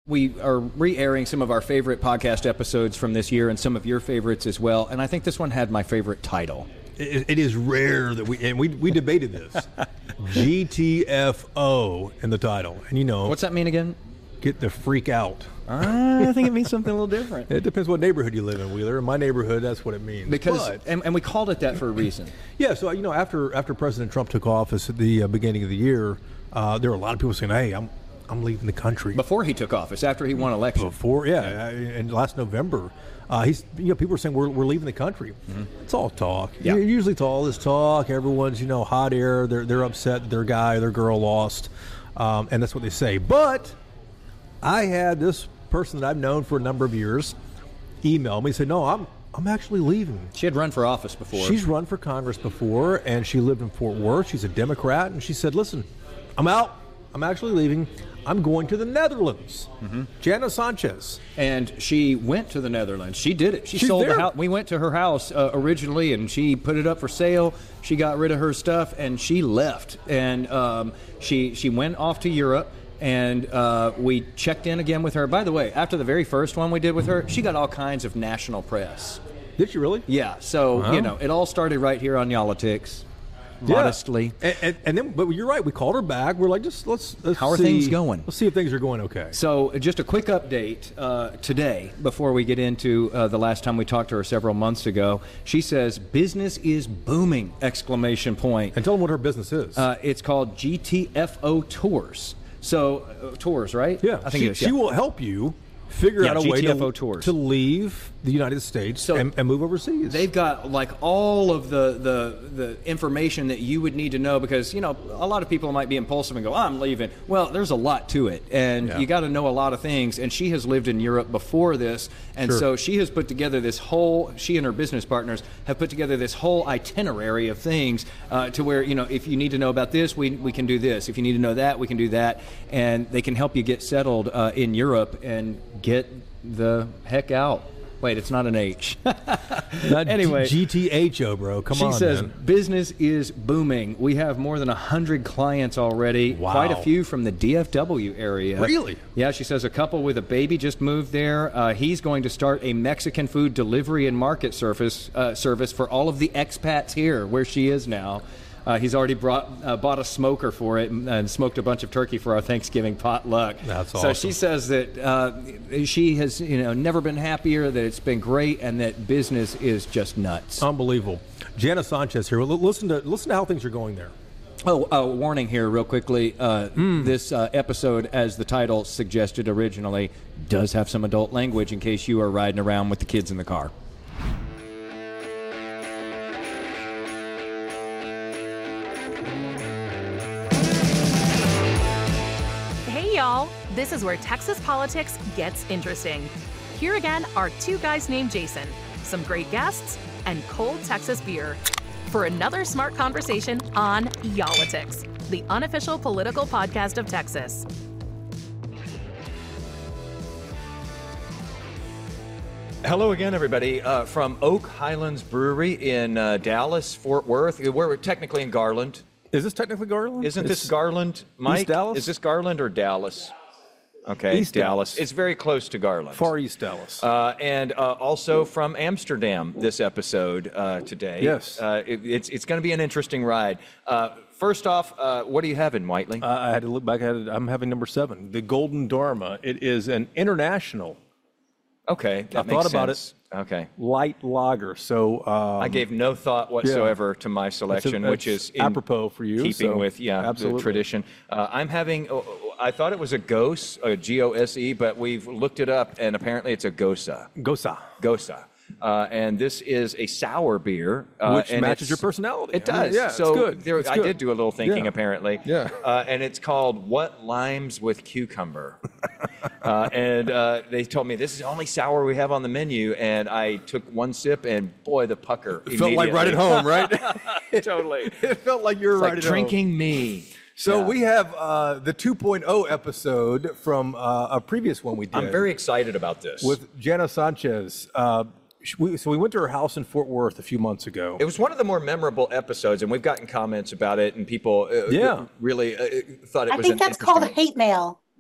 We are re-airing some of our favorite podcast episodes from this year and some of your favorites as well. And I think this one had my favorite title. It is rare that we debated this. GTFO in the title. And you know. What's that mean again? Get the freak out. I think it means something a little different. It depends what neighborhood you live in, Wheeler. In my neighborhood, that's what it means. And we called it that for a reason. Yeah, so, you know, after President Trump took office at the beginning of the year, there were a lot of people saying, hey, I'm leaving the country. Before he took office, after he won election. And last November, people were saying we're leaving the country. Mm-hmm. It's all talk. Yeah. Usually it's all this talk. Everyone's, hot air. They're upset their guy, their girl lost, and that's what they say. But I had this person that I've known for a number of years email me and say, no, I'm actually leaving. She had run for office before. She's run for Congress before, and she lived in Fort Worth. She's a Democrat, and she said, listen, I'm out. I'm actually leaving. I'm going to the Netherlands. Mm-hmm. Jana Sanchez. And she went to the Netherlands. She did it. She sold the house. We went to her house originally, and she put it up for sale. She got rid of her stuff, and she left. And she went off to Europe, and we checked in again with her. By the way, after the very first one we did with her, she got all kinds of national press. Did she really? Yeah. So, it all started right here on Y'all-itics. Modestly. Yeah. And then, but you're right. We called her back. We're like, let's how are things going? Let's see if things are going okay. So, just a quick update today before we get into the last time we talked to her several months ago. She says business is booming! ! And tell them what her business is. It's called GTFO Tours. So tours, right? Yeah. I think she will help you figure out a way to leave the United States and move overseas. They've got like all of the information that you would need to know because, a lot of people might be impulsive and go, I'm leaving. Well, there's a lot to it, and you got to know a lot of things. And she has lived in Europe before this, and so she has put together she and her business partners have put together this whole itinerary of things to where, if you need to know about this, we can do this. If you need to know that, we can do that. And they can help you get settled in Europe and get the heck out. Wait, it's not an H. Anyway, GTHO, bro. Come on, She says man. Business is booming. We have more than 100 clients already. Wow. Quite a few from the DFW area. Really? Yeah, she says a couple with a baby just moved there. He's going to start a Mexican food delivery and market service for all of the expats here, where she is now. He's already bought a smoker for it and smoked a bunch of turkey for our Thanksgiving potluck. That's awesome. So she says that she has never been happier, that it's been great, and that business is just nuts. Unbelievable. Jana Sanchez here. Listen to how things are going there. Oh, warning here real quickly. This episode, as the title suggested originally, does have some adult language in case you are riding around with the kids in the car. Y'all, this is where Texas politics gets interesting. Here again are two guys named Jason, some great guests, and cold Texas beer for another smart conversation on Y'all-itics, the unofficial political podcast of Texas. Hello again, everybody, from Oak Highlands Brewery in Dallas, Fort Worth. We're technically in Garland. Is this technically Garland? Isn't this Garland, Mike? East Dallas? Is this Garland or Dallas? Okay, East Dallas. It's very close to Garland. Far East Dallas. And also from Amsterdam, this episode today. Yes. It's going to be an interesting ride. First off, what are you having, Whiteley? I had to look back at it. I'm having number 7, the Golden Dharma. It is an international. Okay, that I makes thought about sense. Okay. Light lager. So I gave no thought whatsoever to my selection, which is apropos for you, keeping with the tradition. I'm having. I thought it was a Gose, a Gose, but we've looked it up, and apparently it's a Gosa. Gosa. And this is a sour beer. Which and matches your personality. It does. Yeah, so it's good. I did do a little thinking, Yeah. apparently. Yeah. And it's called What Limes with Cucumber. And they told me this is the only sour we have on the menu. And I took one sip, and boy, the pucker. It felt like right at home, right? Totally. It felt like you were right Like at drinking home. me. So we have the 2.0 episode from a previous one we did. I'm very excited about this. With Jana Sanchez. So we went to her house in Fort Worth a few months ago. It was one of the more memorable episodes, and we've gotten comments about it, and people really thought it was. I think that's called hate mail.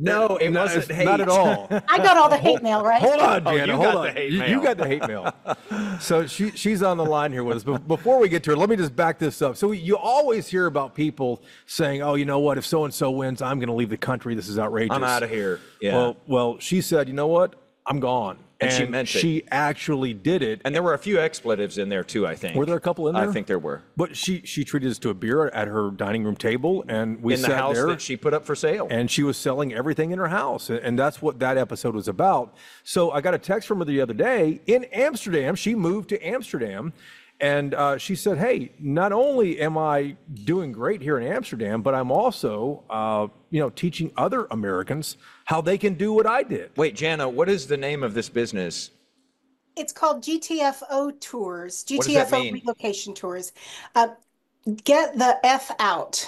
No, it wasn't hate. Not at all. I got all the hate mail, right? Hold on, Oh, Jana. you Hold got on. the hate You mail. got the hate mail. So she's on the line here with us. But before we get to her, let me just back this up. So you always hear about people saying, "Oh, you know what? If so and so wins, I'm going to leave the country. This is outrageous. I'm out of here." Yeah. Well, she said, "You know what? I'm gone." And she meant it. She actually did it. And there were a few expletives in there too, I think. Were there a couple in there? I think there were. But she treated us to a beer at her dining room table, and we In sat the house there. that she put up for sale. And she was selling everything in her house. And that's what that episode was about. So I got a text from her the other day in Amsterdam. She moved to Amsterdam. And she said, hey, not only am I doing great here in Amsterdam, but I'm also, teaching other Americans how they can do what I did. Wait, Jana, what is the name of this business? It's called GTFO Tours, What does that GTFO mean? Relocation Tours. Get the F out.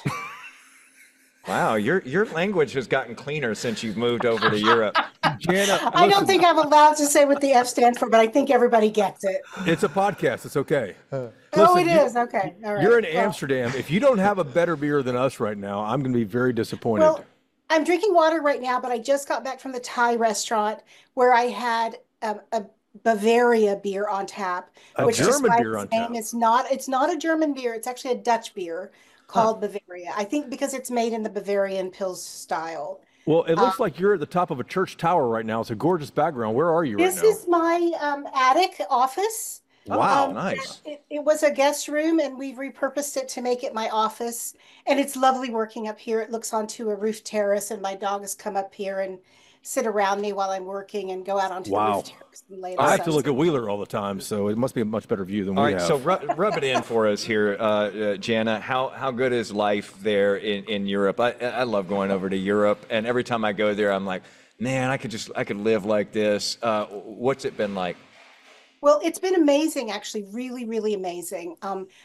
Wow, your language has gotten cleaner since you've moved over to Europe. Jana, I don't listen, think I'm allowed to say what the F stands for, but I think everybody gets it. it's a podcast. It's okay. Oh, Listen, it is. Okay. All right. You're in Well, Amsterdam. If you don't have a better beer than us right now, I'm going to be very disappointed. Well, I'm drinking water right now, but I just got back from the Thai restaurant where I had a Bavaria beer on tap, A which German despite beer on its name, tap. it's not a German beer. It's actually a Dutch beer called Bavaria. I think because it's made in the Bavarian Pils style. Well, it looks like you're at the top of a church tower right now. It's a gorgeous background. Where are you right This now? is my attic office. Wow, nice. It was a guest room, and we've repurposed it to make it my office. And it's lovely working up here. It looks onto a roof terrace, and my dogs come up here and sit around me while I'm working and go out onto the Wow. roof terrace and lay I have to themselves. look at Wheeler all the time, so it must be a much better view than All we right, have. so rub it in for us here, Jana. How good is life there in Europe? I love going over to Europe, and every time I go there, I'm like, man, I could live like this. What's it been like? Well, it's been amazing, actually, really, really amazing.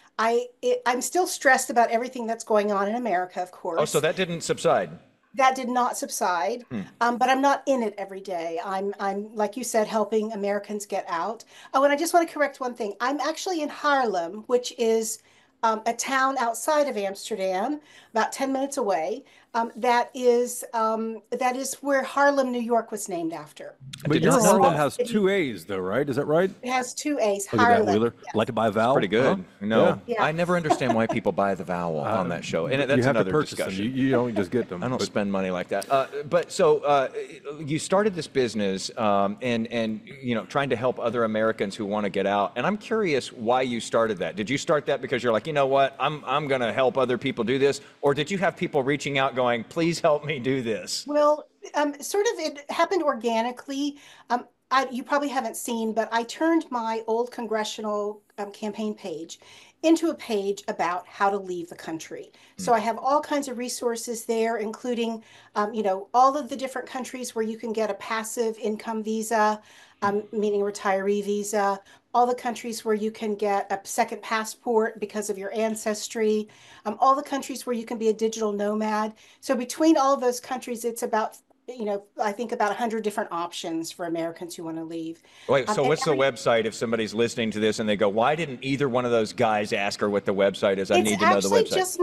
I'm still stressed about everything that's going on in America, of course. Oh, so that didn't subside. That did not subside, but I'm not in it every day. I'm like you said, helping Americans get out. Oh, and I just want to correct one thing. I'm actually in Haarlem, which is a town outside of Amsterdam, about 10 minutes away. That is where Harlem, New York was named after. But your Harlem has two A's, though, right? Is that right? It has two A's, Look at that, Haarlem. Wheeler. Like to buy a vowel? Pretty good. Huh? No, Yeah. I never understand why people buy the vowel on that show, and You that's have to another purchase discussion. them. You don't just get them. I don't But spend money like that. But so you started this business and trying to help other Americans who want to get out. And I'm curious why you started that. Did you start that because you're like, you know what, I'm going to help other people do this, or did you have people reaching out going, please help me do this? Well, sort of it happened organically. You probably haven't seen, but I turned my old congressional campaign page into a page about how to leave the country. So I have all kinds of resources there, including, all of the different countries where you can get a passive income visa, meaning a retiree visa, all the countries where you can get a second passport because of your ancestry, all the countries where you can be a digital nomad. So between all of those countries, it's about, I think about 100 different options for Americans who want to leave. Wait, so And what's the website if somebody's listening to this and they go, why didn't either one of those guys ask her what the website is? I need to know the It's actually website. just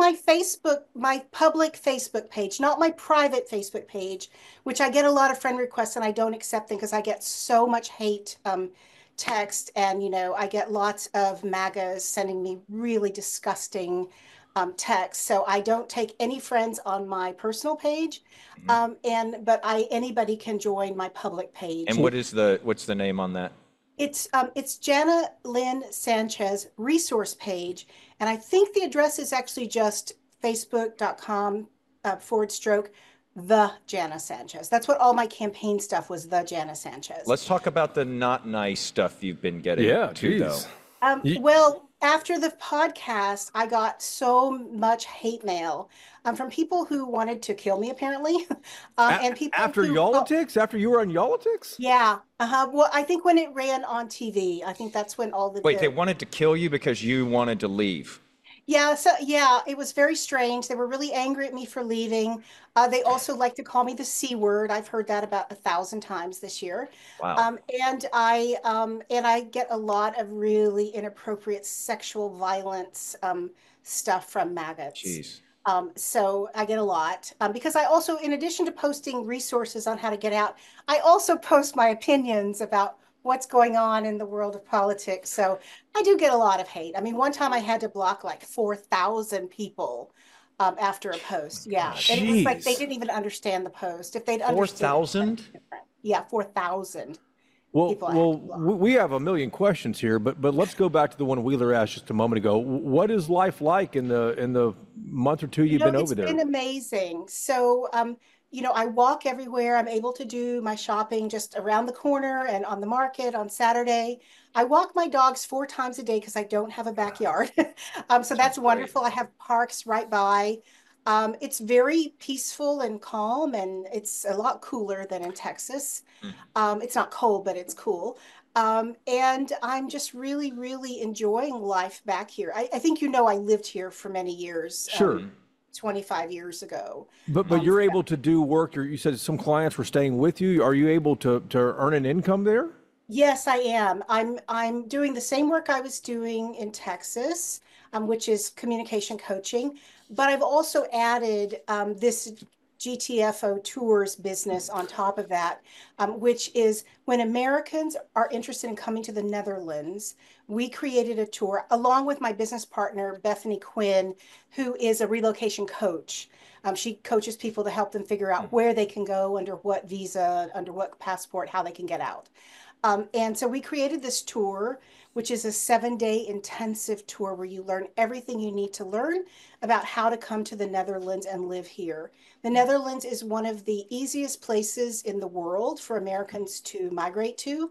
my public Facebook page, not my private Facebook page, which I get a lot of friend requests and I don't accept them because I get so much hate text, and I get lots of MAGAs sending me really disgusting text. So I don't take any friends on my personal page, but anybody can join my public page. And what's the name on that? It's Jana Lynn Sanchez resource page, and I think the address is actually just facebook.com /the Jana Sanchez. That's what all my campaign stuff was, the Jana Sanchez. Let's talk about the not nice stuff you've been getting Yeah, to, though. geez. Well, after the podcast, I got so much hate mail from people who wanted to kill me, apparently, and people After who, Yolitics? After you were on Yolitics? yeah, well, I think when it ran on TV, I think that's when all the Wait, they wanted to kill you because you wanted to leave. Yeah, so yeah, it was very strange. They were really angry at me for leaving. They also like to call me the C word. I've heard that about 1,000 times this year. Wow. And I get a lot of really inappropriate sexual violence stuff from maggots. Jeez. So I get a lot because I also, in addition to posting resources on how to get out, I also post my opinions about what's going on in the world of politics. So I do get a lot of hate. I mean, one time I had to block like 4,000 people after a post. Yeah. And it was like they Jeez. didn't even understand the post. If they'd understood, it would have 4,000? been different. Yeah, 4,000 Well, people I had to well, block. we have a million questions here, but let's go back to the one Wheeler asked just a moment ago. What is life like in the month or two you've been over It's there? been amazing. So, I walk everywhere. I'm able to do my shopping just around the corner and on the market on Saturday. I walk my dogs 4 times a day because I don't have a backyard. So that's Sounds great. wonderful. I have parks right by. It's very peaceful and calm, and it's a lot cooler than in Texas. It's not cold, but it's cool. And I'm just really, really enjoying life back here. I think I lived here for many years. Sure. 25 years ago. But you're able to do work. You said some clients were staying with you. Are you able to earn an income there? Yes, I am. I'm doing the same work I was doing in Texas, which is communication coaching, but I've also added this GTFO tours business on top of that, which is when Americans are interested in coming to the Netherlands, we created a tour along with my business partner, Bethany Quinn, who is a relocation coach. She coaches people to help them figure out where they can go, under what visa, under what passport, how they can get out. And so we created this tour, which is a 7-day intensive tour where you learn everything you need to learn about how to come to the Netherlands and live here. The Netherlands is one of the easiest places in the world for Americans to migrate to.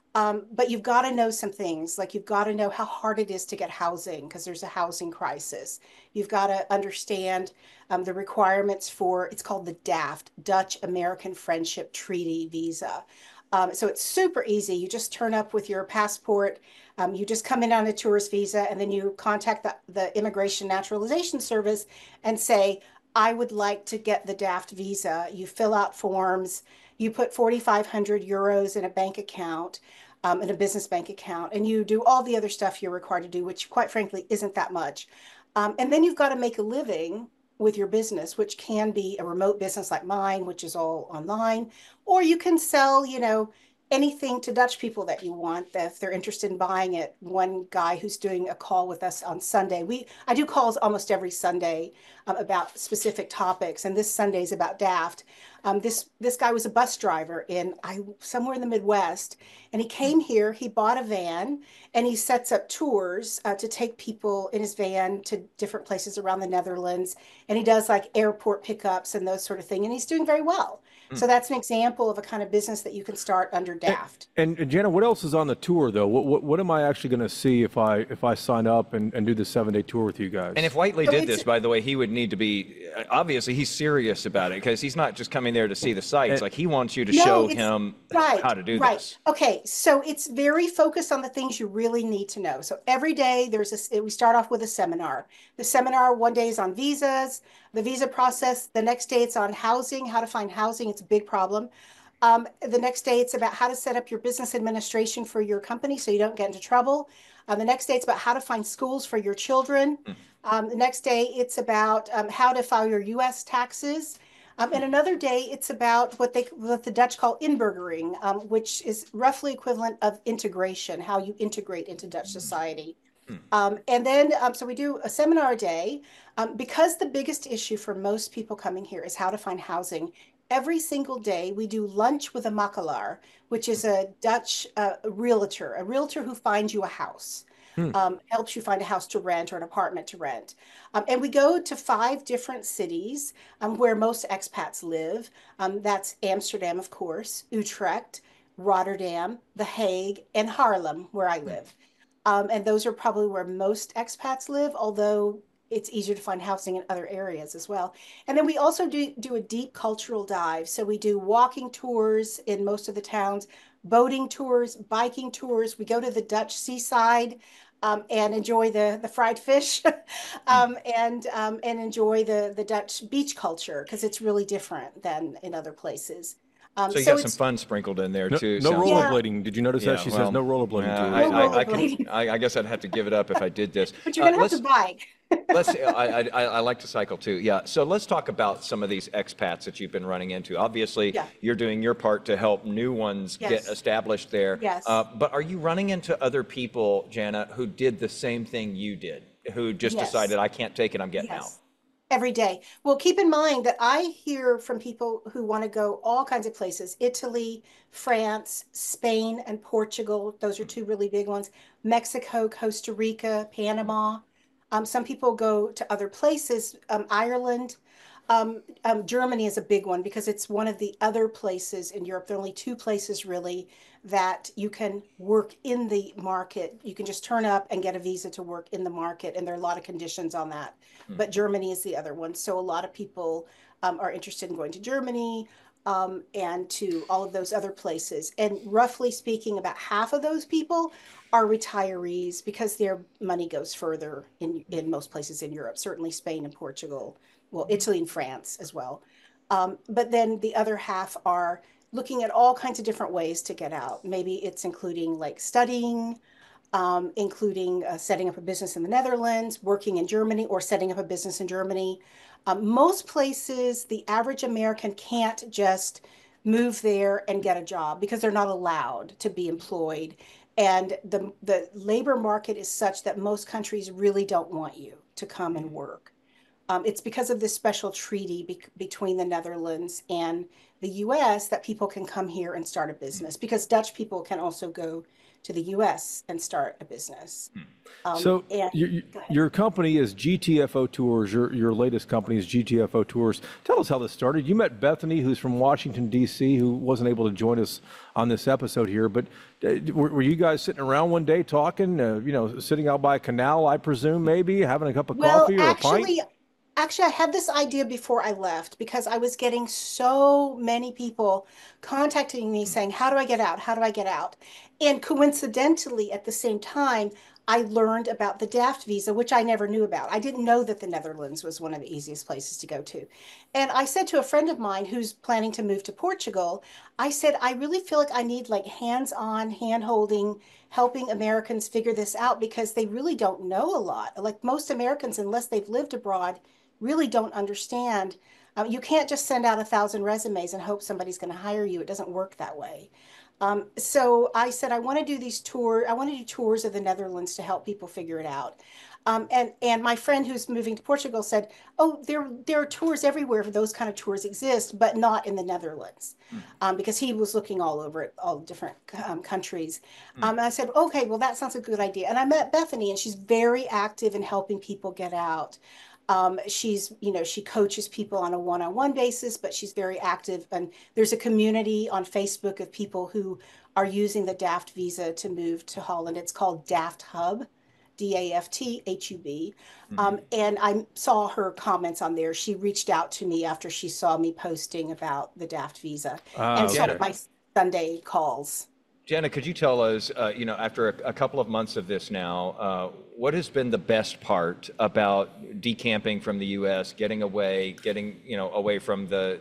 But you've got to know some things, like you've got to know how hard it is to get housing because there's a housing crisis. You've got to understand the requirements for, it's called the DAFT, Dutch American Friendship Treaty visa. So it's super easy. You just turn up with your passport. You just come in on a tourist visa, and then you contact the Immigration Naturalization Service and say, I would like to get the DAFT visa. You fill out forms. You put 4,500 euros in a bank account, in a business bank account, and you do all the other stuff you're required to do, which quite frankly isn't that much. And then you've got to make a living with your business, which can be a remote business like mine, which is all online, or you can sell, anything to Dutch people that you want if they're interested in buying it. One guy who's doing a call with us on Sunday. I do calls almost every Sunday about specific topics, and this Sunday is about DAFT. This guy was a bus driver in somewhere in the Midwest, and he came here. He bought a van, and he sets up tours to take people in his van to different places around the Netherlands, and he does like airport pickups and those sort of thing, and he's doing very well. So that's an example of a kind of business that you can start under DAFT. And Jana, what else is on the tour though? What am I actually going to see if I sign up and do the 7-day tour with you guys? And if Whiteley did this, by the way, he would need to be, obviously he's serious about it because he's not just coming there to see the sites. Like he wants you to show him how to do this. Okay, so it's very focused on the things you really need to know. So every day we start off with a seminar. The seminar one day is on visas, the visa process. The next day it's on housing, how to find housing. It's a big problem. The next day it's about how to set up your business administration for your company so you don't get into trouble. The next day it's about how to find schools for your children. The next day it's about how to file your U.S. taxes. And another day it's about what the Dutch call inburgering, which is roughly equivalent of integration, how you integrate into Dutch society. And then, so we do a seminar a day. Because the biggest issue for most people coming here is how to find housing. Every single day we do lunch with a makelaar, which is a Dutch realtor who finds you a house, helps you find a house to rent or an apartment to rent. And we go to 5 different cities where most expats live. That's Amsterdam, of course, Utrecht, Rotterdam, The Hague, and Haarlem, where I live. And those are probably where most expats live, although it's easier to find housing in other areas as well. And then we also do a deep cultural dive. So we do walking tours in most of the towns, boating tours, biking tours. We go to the Dutch seaside and enjoy the fried fish and enjoy the Dutch beach culture because it's really different than in other places. So you got some fun sprinkled in there too. No rollerblading. Did you notice that? She says no rollerblading. I guess I'd have to give it up if I did this. But you're going to have to bike. I like to cycle too. Yeah. So let's talk about some of these expats that you've been running into. Obviously, you're doing your part to help new ones get established there. Yes. But are you running into other people, Jana, who did the same thing you did, who just decided, I can't take it, I'm getting out? Every day. Well, keep in mind that I hear from people who want to go all kinds of places: Italy, France, Spain, and Portugal. Those are two really big ones. Mexico, Costa Rica, Panama. Some people go to other places, Ireland. Germany is a big one because it's one of the other places in Europe. There are only two places really that you can work in the market. You can just turn up and get a visa to work in the market, and there are a lot of conditions on that. But Germany is the other one. So a lot of people are interested in going to Germany and to all of those other places. And roughly speaking, about half of those people are retirees because their money goes further in most places in Europe, certainly Spain and Portugal. Well, Italy and France as well. But then the other half are looking at all kinds of different ways to get out. Maybe it's including like studying, including setting up a business in the Netherlands, working in Germany, or setting up a business in Germany. Most places, the average American can't just move there and get a job because they're not allowed to be employed. And the labor market is such that most countries really don't want you to come and work. It's because of this special treaty between the Netherlands and the U.S. that people can come here and start a business, because Dutch people can also go to the U.S. and start a business. So your company is GTFO Tours. Your latest company is GTFO Tours. Tell us how this started. You met Bethany, who's from Washington, D.C., who wasn't able to join us on this episode here. But were you guys sitting around one day talking, sitting out by a canal, I presume, maybe, having a cup of coffee or a pint? Actually, I had this idea before I left because I was getting so many people contacting me saying, how do I get out? How do I get out? And coincidentally, at the same time, I learned about the DAFT visa, which I never knew about. I didn't know that the Netherlands was one of the easiest places to go to. And I said to a friend of mine who's planning to move to Portugal, I said, I really feel like I need like hands-on, hand-holding, helping Americans figure this out, because they really don't know a lot. Like most Americans, unless they've lived abroad, really don't understand. You can't just send out 1,000 resumes and hope somebody's going to hire you. It doesn't work that way. So I said, I want to do these tours. I want to do tours of the Netherlands to help people figure it out. And my friend who's moving to Portugal said, oh, there are tours everywhere. Those kind of tours exist, but not in the Netherlands, because he was looking all over at all different countries. And I said, okay, well, that sounds a good idea. And I met Bethany, and she's very active in helping people get out. She coaches people on a one-on-one basis, but she's very active. And there's a community on Facebook of people who are using the DAFT visa to move to Holland. It's called DAFT Hub, DAFT-HUB. And I saw her comments on there. She reached out to me after she saw me posting about the DAFT visa and saw my Sunday calls. Jana, could you tell us, after a couple of months of this now, what has been the best part about decamping from the U.S., getting away from the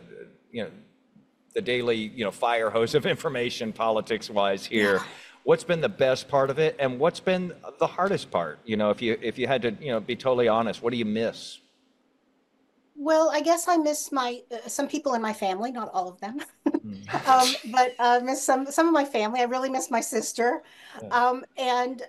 daily, fire hose of information, politics-wise here? Yeah. What's been the best part of it, and what's been the hardest part? If you had to, be totally honest, what do you miss? Well, I guess I miss some people in my family, not all of them, but miss some of my family. I really miss my sister, and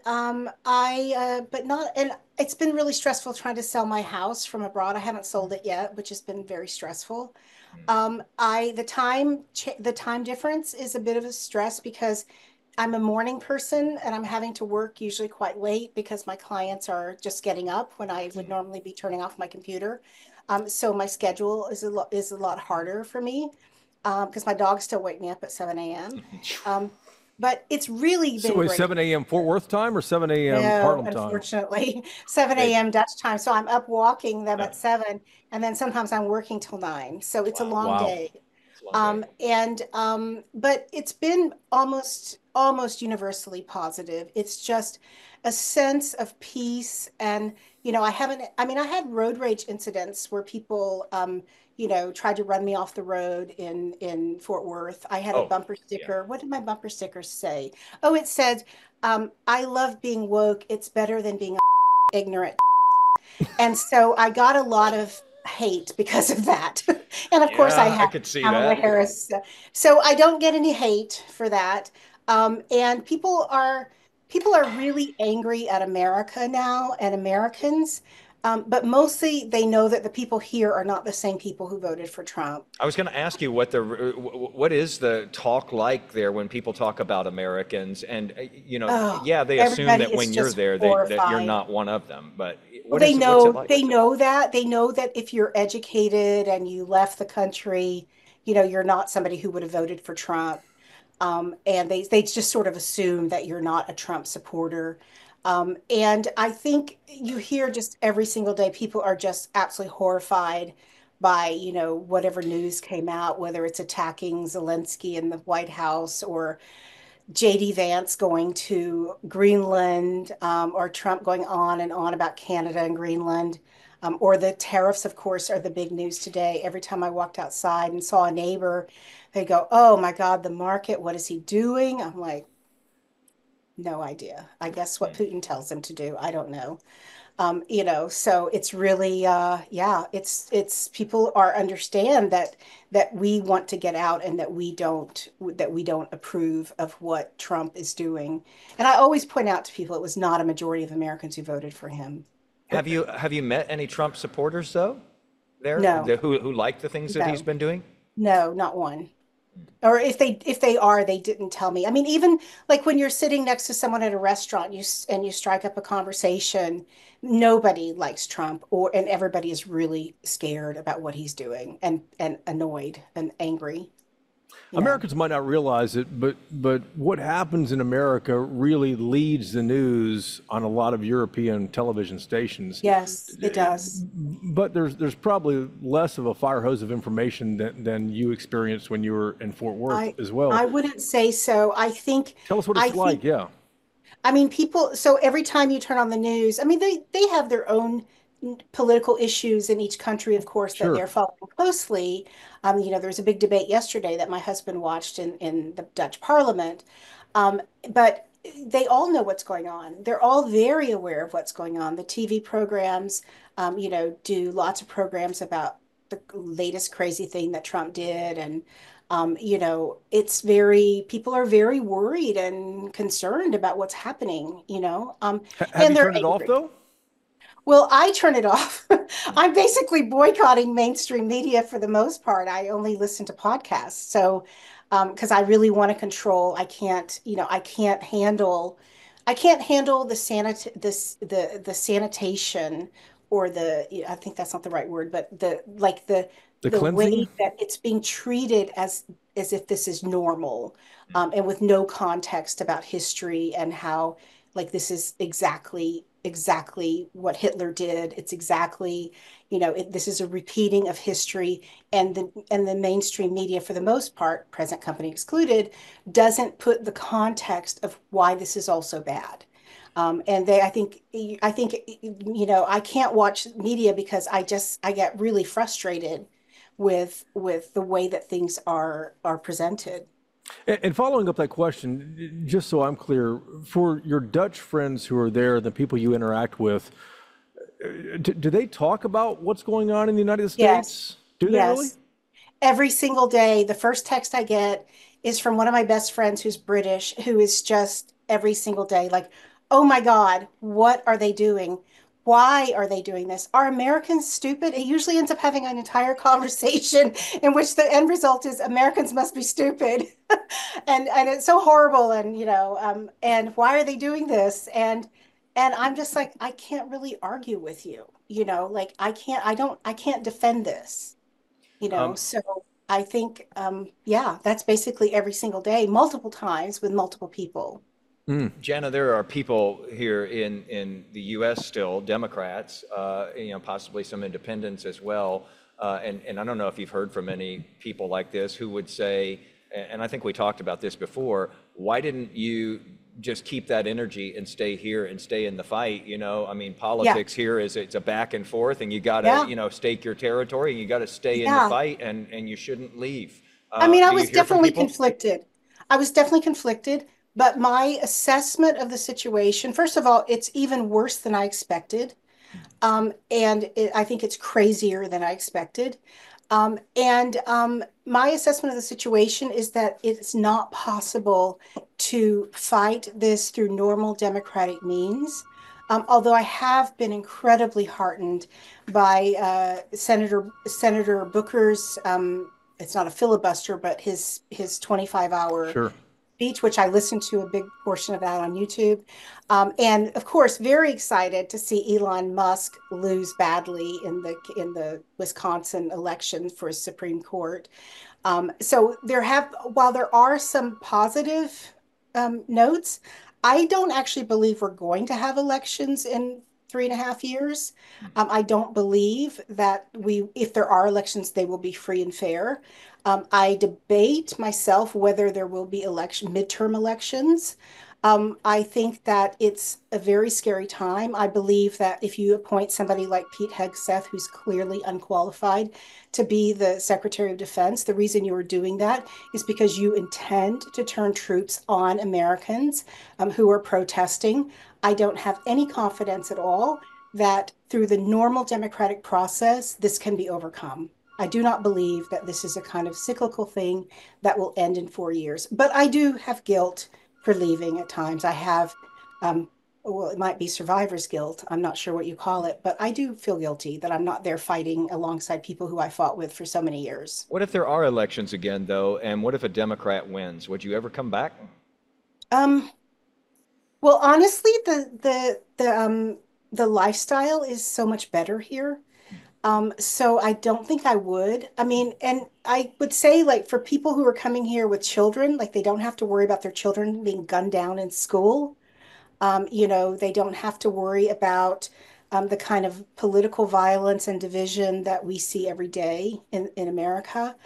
it's been really stressful trying to sell my house from abroad. I haven't sold it yet, which has been very stressful. The time difference is a bit of a stress because I'm a morning person and I'm having to work usually quite late because my clients are just getting up when I would normally be turning off my computer. So my schedule is a lot harder for me because my dogs still wake me up at 7 a.m. But it's really been so great. 7 a.m. Fort Worth time or 7 a.m. Harlem time? Unfortunately, 7 a.m. Dutch time. So I'm up walking them at 7, and then sometimes I'm working till 9. So it's a long day. But it's been almost universally positive. It's just a sense of peace. And, I had road rage incidents where people, tried to run me off the road in Fort Worth. I had a Oh, bumper yeah. sticker. What did my bumper sticker say? Oh, it said, "I love being woke. It's better than being ignorant." And so I got a lot of hate because of that. And of course, I Yeah, I have could see Kamala that. Harris. So I don't get any hate for that. And people are really angry at America now and Americans. But mostly they know that the people here are not the same people who voted for Trump. I was going to ask you what is the talk like there when people talk about Americans, and Oh, yeah, they assume everybody that is when you're just there, that you're horrified. not one of them. But Well, what's it like? they know that if you're educated and you left the country, you're not somebody who would have voted for Trump. And they just sort of assume that you're not a Trump supporter. And I think you hear just every single day, people are just absolutely horrified by, whatever news came out, whether it's attacking Zelensky in the White House or JD Vance going to Greenland, or Trump going on and on about Canada and Greenland, or the tariffs, of course, are the big news today. Every time I walked outside and saw a neighbor, they go, "Oh my God, the market, what is he doing?" I'm like, no idea. I guess what Putin tells him to do. I don't know. So it's really, yeah, it's people are understand that we want to get out and that we don't approve of what Trump is doing. And I always point out to people it was not a majority of Americans who voted for him. Have you met any Trump supporters though, No, who like the things that he's no, been doing? no, not one. Or if they are, they didn't tell me. I mean, even like when you're sitting next to someone at a restaurant, and you strike up a conversation, nobody likes Trump, and everybody is really scared about what he's doing and annoyed and angry, you know. Americans might not realize it, but what happens in America really leads the news on a lot of European television stations. Yes, it does. But there's probably less of a fire hose of information than you experienced when you were in Fort Worth I as well. I wouldn't say so. Tell us what I it's like. think Yeah, I mean, people, so every time you turn on the news, I mean, they have their own political issues in each country, of course, that sure. they're following closely. There was a big debate yesterday that my husband watched in the Dutch Parliament. But they all know what's going on. They're all very aware of what's going on. The TV programs, do lots of programs about the latest crazy thing that Trump did. And people are very worried and concerned about what's happening, Have and you they're turned it off angry. though? Well, I turn it off. I'm basically boycotting mainstream media for the most part. I only listen to podcasts. So, because I really want to control, I can't handle the sanitation, or I think that's not the right word, but The the way cleansing? that it's being treated as if this is normal, and with no context about history and how, like, this is exactly what Hitler did. It's exactly, this is a repeating of history, and the mainstream media, for the most part, present company excluded, doesn't put the context of why this is also bad. And I think, I can't watch media because I get really frustrated with the way that things are presented. And following up that question, just so I'm clear, for your Dutch friends who are there, the people you interact with, do they talk about what's going on in the United Yes, States? Do they really? yes. Every single day, the first text I get is from one of my best friends who's British, who is just every single day like, "Oh my God, what are they doing? Why are they doing this? Are Americans stupid?" It usually ends up having an entire conversation in which the end result is Americans must be stupid. And it's so horrible, and why are they doing this? And I'm just like, I can't really argue with you, like, I can't defend this. Um, So I think, yeah, that's basically every single day, multiple times with multiple people. Jana, there are people here in the U.S. still, Democrats, possibly some independents as well. And I don't know if you've heard from any people like this who would say, and I think we talked about this before, why didn't you just keep that energy and stay here and stay in the fight. I mean, politics here is it's a back and forth, and you got to, stake your territory, and you got to stay in the fight, and you shouldn't leave. I mean, I was definitely conflicted. But my assessment of the situation, first of all, it's even worse than I expected. I think it's crazier than I expected. My assessment of the situation is that it's not possible to fight this through normal democratic means. Although I have been incredibly heartened by Senator Booker's, it's not a filibuster, but his 25-hour speech, which I listened to a big portion of that on YouTube. And of course, very excited to see Elon Musk lose badly in the Wisconsin election for Supreme Court. So while there are some positive notes, I don't actually believe we're going to have elections in 3.5 years. I don't believe that if there are elections, they will be free and fair. I debate myself whether there will be midterm elections. I think that it's a very scary time. I believe that if you appoint somebody like Pete Hegseth, who's clearly unqualified to be the Secretary of Defense, the reason you are doing that is because you intend to turn troops on Americans who are protesting. I don't have any confidence at all that through the normal democratic process, this can be overcome. I do not believe that this is a kind of cyclical thing that will end in 4 years. But I do have guilt for leaving at times. I have, it might be survivor's guilt. I'm not sure what you call it, but I do feel guilty that I'm not there fighting alongside people who I fought with for so many years. What if there are elections again, though, and what if a Democrat wins? Would you ever come back? Well, honestly, the lifestyle is so much better here. So I don't think I would. I mean, and I would say, like, for people who are coming here with children, like, they don't have to worry about their children being gunned down in school. They don't have to worry about the kind of political violence and division that we see every day in America.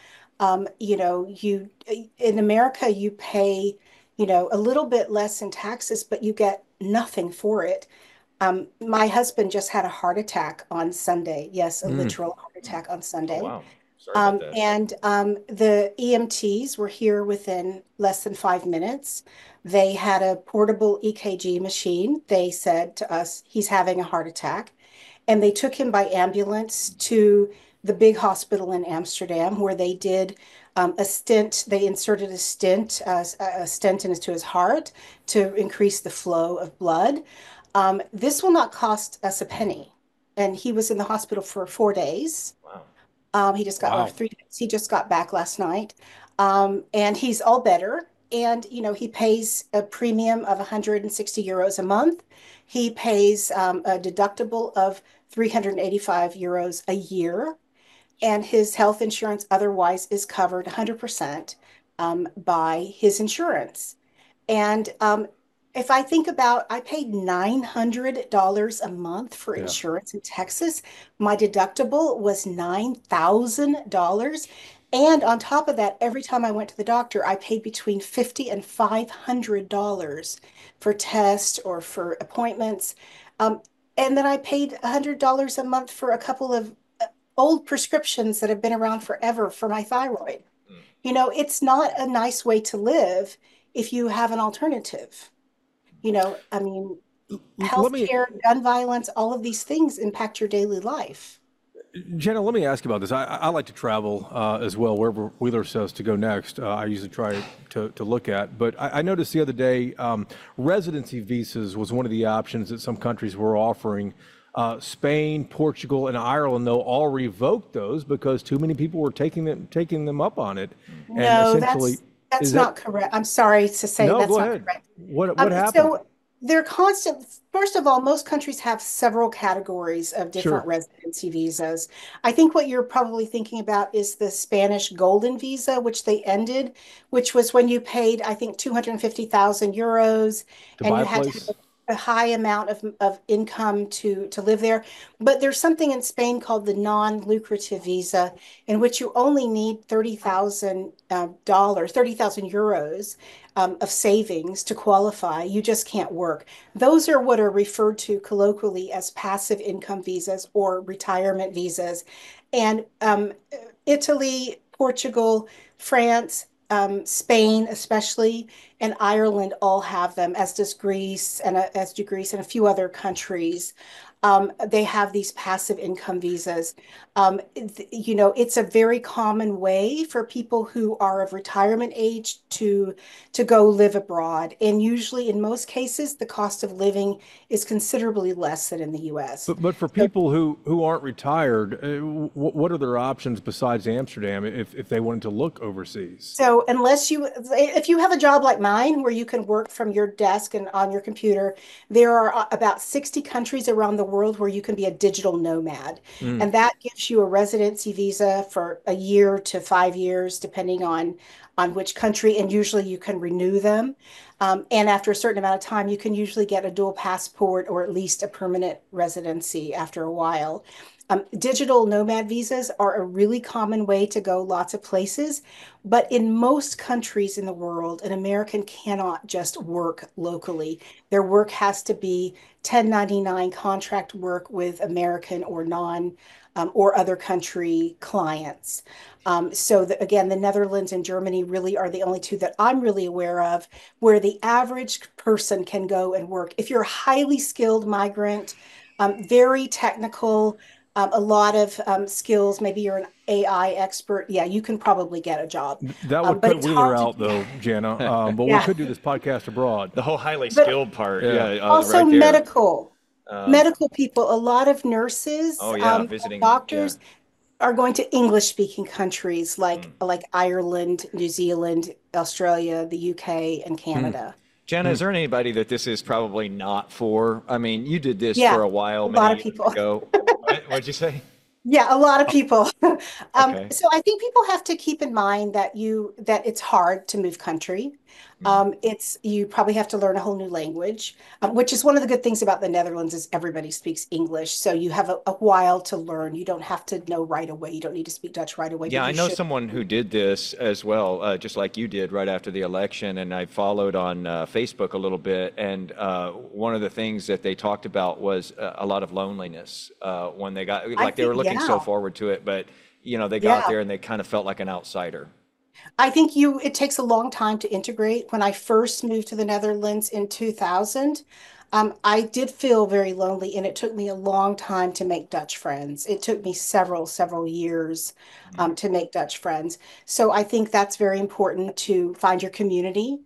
In America, you pay, a little bit less in taxes, but you get nothing for it. My husband just had a heart attack on Sunday. Yes, a literal heart attack on Sunday. Oh, wow. Sorry about that. The EMTs were here within less than 5 minutes. They had a portable EKG machine. They said to us, he's having a heart attack. And they took him by ambulance to the big hospital in Amsterdam, where they did a stent. They inserted a stent into his heart to increase the flow of blood. This will not cost us a penny. And he was in the hospital for 4 days. Wow. He just got 3 days. He just got back last night. And he's all better. And, he pays a premium of 160 euros a month. He pays a deductible of 385 euros a year. And his health insurance otherwise is covered 100% by his insurance. And if I think about, I paid $900 a month for insurance in Texas. My deductible was $9,000. And on top of that, every time I went to the doctor, I paid between $50 and $500 for tests or for appointments. And then I paid $100 a month for a couple of old prescriptions that have been around forever for my thyroid. It's not a nice way to live if you have an alternative. I mean, healthcare, gun violence, all of these things impact your daily life. Jenna, let me ask you about this. I like to travel as well, wherever Wheeler says to go next. I usually try to look at. But I noticed the other day, residency visas was one of the options that some countries were offering. Spain, Portugal, and Ireland, though, all revoked those because too many people were taking them up on it. No, that's not correct. I'm sorry to say that's not correct. What happened? So they're constant. First of all, most countries have several categories of different residency visas. I think what you're probably thinking about is the Spanish Golden Visa, which they ended, which was when you paid, I think, 250,000 euros, and you had to have a high amount of income to live there. But there's something in Spain called the non-lucrative visa, in which you only need $30,000, 30,000 euros of savings to qualify. You just can't work. Those are what are referred to colloquially as passive income visas or retirement visas. And Italy, Portugal, France, Spain, especially, and Ireland all have them, as does Greece and a few other countries. They have these passive income visas. It's a very common way for people who are of retirement age to go live abroad. And usually, in most cases, the cost of living is considerably less than in the U.S. But for people who aren't retired, what are their options besides Amsterdam if they wanted to look overseas? So if you have a job like mine where you can work from your desk and on your computer, there are about 60 countries around the world where you can be a digital nomad. And that gives you a residency visa for a year to 5 years, depending on which country, and usually you can renew them. And after a certain amount of time, you can usually get a dual passport or at least a permanent residency after a while. Digital nomad visas are a really common way to go lots of places, but in most countries in the world, an American cannot just work locally. Their work has to be 1099 contract work with American or or other country clients. Again, the Netherlands and Germany really are the only two that I'm really aware of where the average person can go and work. If you're a highly skilled migrant, very technical, a lot of skills, maybe you're an AI expert, yeah, you can probably get a job. That would put Wheeler out, though, Jana. But we could do this podcast abroad. The whole highly skilled part. Also right medical. Medical people, a lot of nurses, visiting doctors are going to English-speaking countries like Ireland, New Zealand, Australia, the UK, and Canada. Jana, is there anybody that this is probably not for? I mean, you did this for a while. A lot of people. What'd you say? Yeah, a lot of people. Okay. So I think people have to keep in mind that it's hard to move country. You probably have to learn a whole new language, which is one of the good things about the Netherlands is everybody speaks English. So you have a while to learn. You don't have to know right away. You don't need to speak Dutch right away. Yeah, I know someone who did this as well, just like you did right after the election. And I followed on Facebook a little bit. And one of the things that they talked about was a lot of loneliness when they got, they were looking so forward to it, but they got there and they kind of felt like an outsider. I think it takes a long time to integrate. When I first moved to the Netherlands in 2000, I did feel very lonely, and it took me a long time to make Dutch friends. It took me several years to make Dutch friends. So I think that's very important to find your community,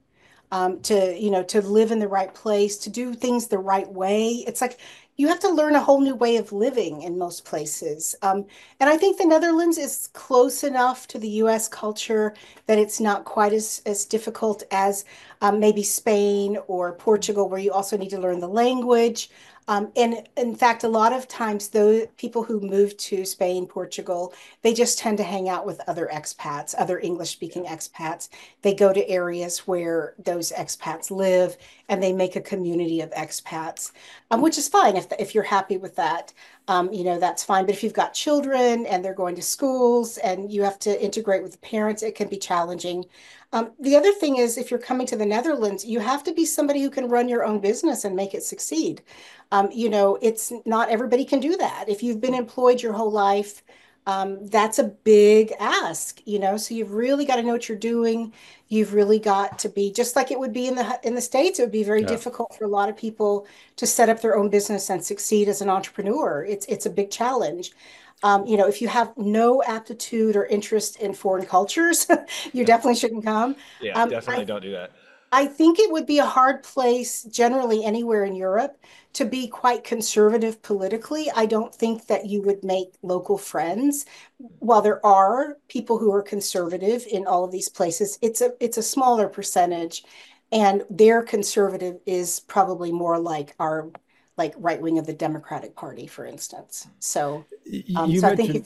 to live in the right place, to do things the right way. It's like you have to learn a whole new way of living in most places. And I think the Netherlands is close enough to the US culture that it's not quite as difficult as maybe Spain or Portugal, where you also need to learn the language. And in fact, a lot of times, those people who move to Spain, Portugal, they just tend to hang out with other expats, other English-speaking expats. They go to areas where those expats live, and they make a community of expats, which is fine if you're happy with that. That's fine. But if you've got children and they're going to schools and you have to integrate with the parents, it can be challenging. The other thing is, if you're coming to the Netherlands, you have to be somebody who can run your own business and make it succeed. It's not everybody can do that. If you've been employed your whole life, that's a big ask, so you've really got to know what you're doing. You've really got to be just like it would be in the States. It would be very difficult for a lot of people to set up their own business and succeed as an entrepreneur. It's a big challenge. If you have no aptitude or interest in foreign cultures, you definitely shouldn't come. Yeah, definitely don't do that. I think it would be a hard place, generally anywhere in Europe, to be quite conservative politically. I don't think that you would make local friends. While there are people who are conservative in all of these places, it's a smaller percentage, and their conservative is probably more like our right wing of the Democratic Party, for instance. So, I think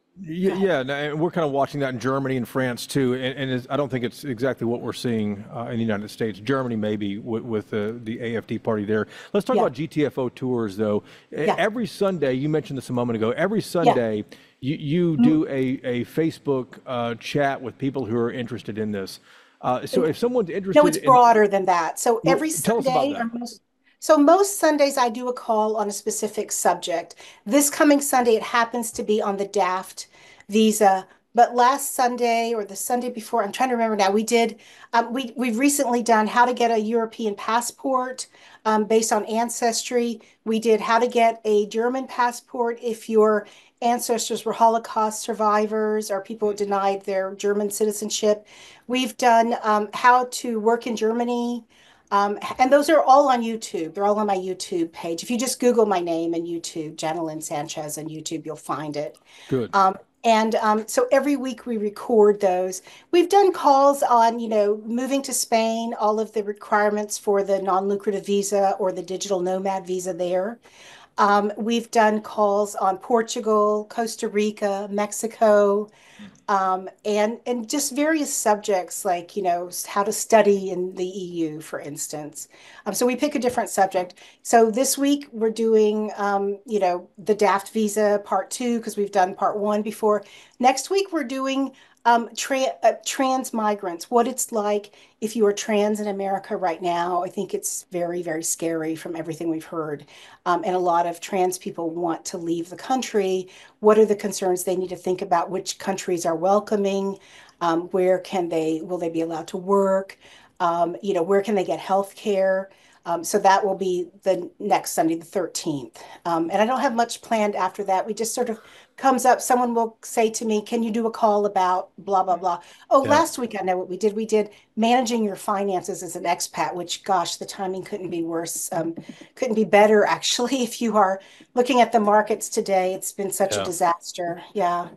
and we're kind of watching that in Germany and France too, and I don't think it's exactly what we're seeing in the United States. Germany maybe with the AFD party there. Let's talk about GTFO tours though. Every Sunday, you mentioned this a moment ago, every Sunday you do a Facebook chat with people who are interested in this. So if someone's No, interested it's in, broader than that. So well, every tell us about Sunday that. most Sundays I do a call on a specific subject. This coming Sunday, it happens to be on the DAFT visa. But last Sunday or the Sunday before, I'm trying to remember now, we've recently done how to get a European passport based on ancestry. We did how to get a German passport if your ancestors were Holocaust survivors or people denied their German citizenship. We've done how to work in Germany. And those are all on YouTube. They're all on my YouTube page. If you just Google my name and YouTube, Janelyn Sanchez on YouTube, you'll find it. Good. So every week we record those. We've done calls on, moving to Spain, all of the requirements for the non-lucrative visa or the digital nomad visa there. We've done calls on Portugal, Costa Rica, Mexico, and just various subjects like how to study in the EU, for instance. So we pick a different subject. So this week we're doing the DAFT visa part 2 because we've done part 1 before. Next week we're doing trans migrants, what it's like if you are trans in America right now. I think it's very, very scary from everything we've heard. And a lot of trans people want to leave the country. What are the concerns they need to think about? Which countries are welcoming? Will they be allowed to work? Where can they get health care? So that will be the next Sunday, the 13th. And I don't have much planned after that. We just sort of comes up, someone will say to me, can you do a call about blah, blah, blah. Oh, Yeah. last week I know what we did. We did managing your finances as an expat, which, gosh, the timing couldn't be worse. Couldn't be better, actually. If you are looking at the markets today, it's been such a Yeah. disaster. Yeah.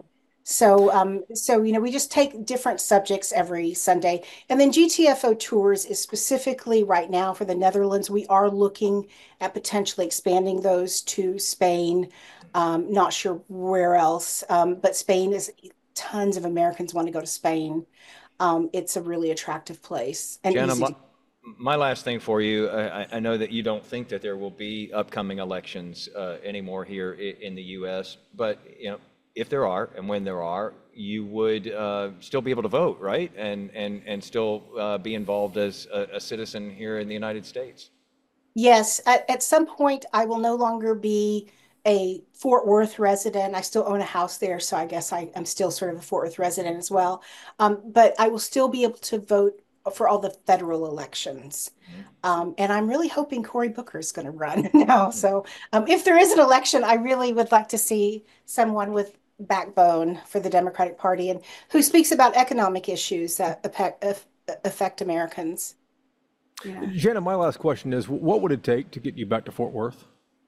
So we just take different subjects every Sunday. And then GTFO Tours is specifically right now for the Netherlands. We are looking at potentially expanding those to Spain. Not sure where else, but Spain is tons of Americans want to go to Spain. It's a really attractive place and Jenna, easy to. my last thing for you, I know that you don't think that there will be upcoming elections anymore here in the U.S., but if there are and when there are, you would still be able to vote, right? And still be involved as a citizen here in the United States. Yes, at some point I will no longer be a Fort Worth resident. I still own a house there, so I guess I'm still sort of a Fort Worth resident as well. But I will still be able to vote for all the federal elections. And I'm really hoping Cory Booker is going to run now. So if there is an election, I really would like to see someone with backbone for the Democratic Party and who speaks about economic issues that affect Americans. Yeah. Jenna, my last question is, what would it take to get you back to Fort Worth?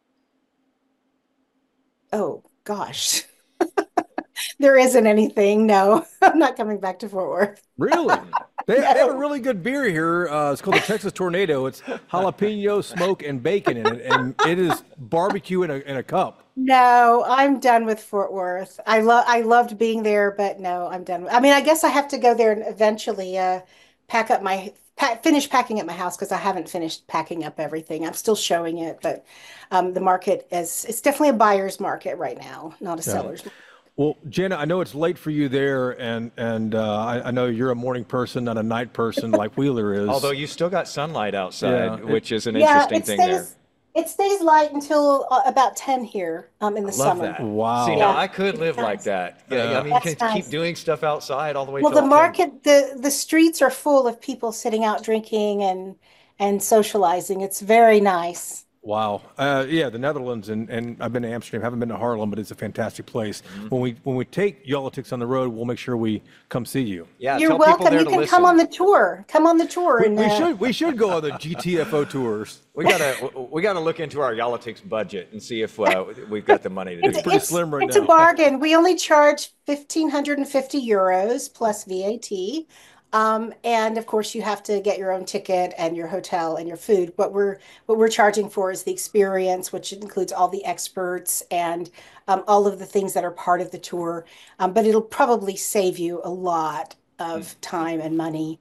Oh, gosh. There isn't anything. No, I'm not coming back to Fort Worth. Really? They have a really good beer here. It's called the Texas Tornado. It's jalapeno, smoke, and bacon in it, and it is barbecue in a cup. No, I'm done with Fort Worth. I loved being there, but no, I'm done. I mean, I guess I have to go there and eventually finish packing up my house because I haven't finished packing up everything. I'm still showing it, but the market it's definitely a buyer's market right now, not a seller's market. Well, Jenna, I know it's late for you there, and I know you're a morning person, not a night person like Wheeler is. Although you still got sunlight outside, Yeah, which is an Yeah, interesting thing there. it stays light until about 10 here in the Love summer. that. Wow. See, now Yeah. I could live like that. Yeah, I mean, you That's can keep nice. doing stuff outside all the way Well, till the 10. market, the streets are full of people sitting out drinking and socializing. It's very nice. Wow. Yeah, the Netherlands, and I've been to Amsterdam. Haven't been to Harlem, but it's a fantastic place. When we take Yolitics on the road, we'll make sure we come see you. Yeah, You're tell people welcome. there You to can listen. come on the tour. Come on the tour. We, And we should go on the GTFO tours. We gotta look into our Yolitics budget and see if we've got the money to do It's that. pretty slim right it's now. a bargain. We only charge 1,550 euros plus VAT. And of course, you have to get your own ticket and your hotel and your food. What we're charging for is the experience, which includes all the experts and all of the things that are part of the tour. But it'll probably save you a lot of time and money.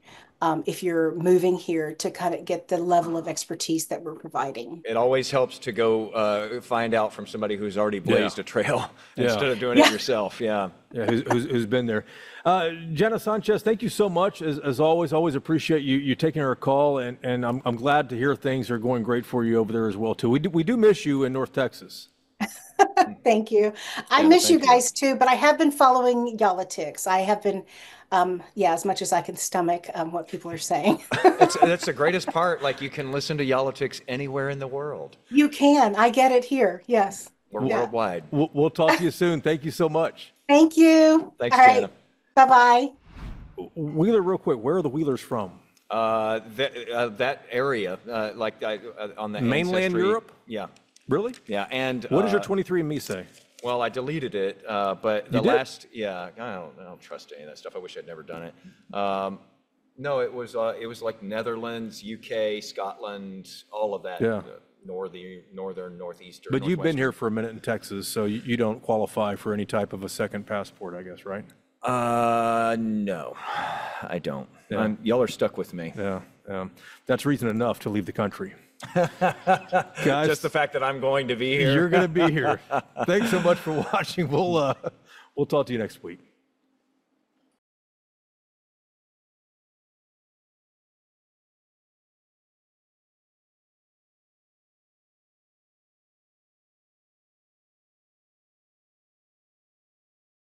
if you're moving here to kind of get the level of expertise that we're providing. It always helps to go find out from somebody who's already blazed a trail instead of doing it yourself. Yeah. Yeah, who's been there. Jenna Sanchez, thank you so much. As always appreciate you taking our call, and I'm glad to hear things are going great for you over there as well, too. We do miss you in North Texas. Thank you. I miss you guys too, but I have been following Y'all-itics. I have been, as much as I can stomach what people are saying. That's the greatest part. Like, you can listen to Y'all-itics anywhere in the world. You can. I get it here. Yes. We're worldwide. We'll talk to you soon. Thank you so much. Thank you. Thanks, All Jenna. right. Bye-bye. Wheeler, real quick, where are the Wheelers from? That area, on the mainland Ancestry. Europe? Yeah. Really? Yeah. And what does your 23andMe say? Well, I deleted it, but the last, I don't trust any of that stuff. I wish I'd never done it. No, it was like Netherlands, UK, Scotland, all of that. Yeah. Northern, northeastern. But you've been here for a minute in Texas, so you don't qualify for any type of a second passport, I guess, right? No, I don't. Yeah. Y'all are stuck with me. Yeah. That's reason enough to leave the country. Guys, Just the fact that I'm going to be here. You're going to be here. Thanks so much for watching. We'll talk to you next week.